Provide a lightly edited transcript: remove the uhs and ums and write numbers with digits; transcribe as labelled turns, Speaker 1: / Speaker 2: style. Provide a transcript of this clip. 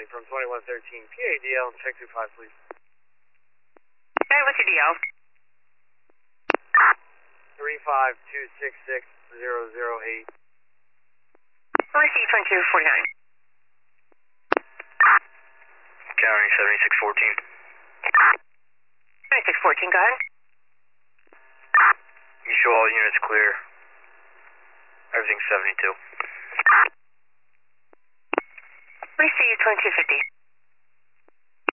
Speaker 1: County from 2113 PADL, check 25, please.
Speaker 2: Okay, what's your DL?
Speaker 1: 35266-008.
Speaker 2: Receive 2249.
Speaker 3: County 7614.
Speaker 2: 2614, go ahead.
Speaker 3: You show all units clear. Everything's 72.
Speaker 2: Receive 2250.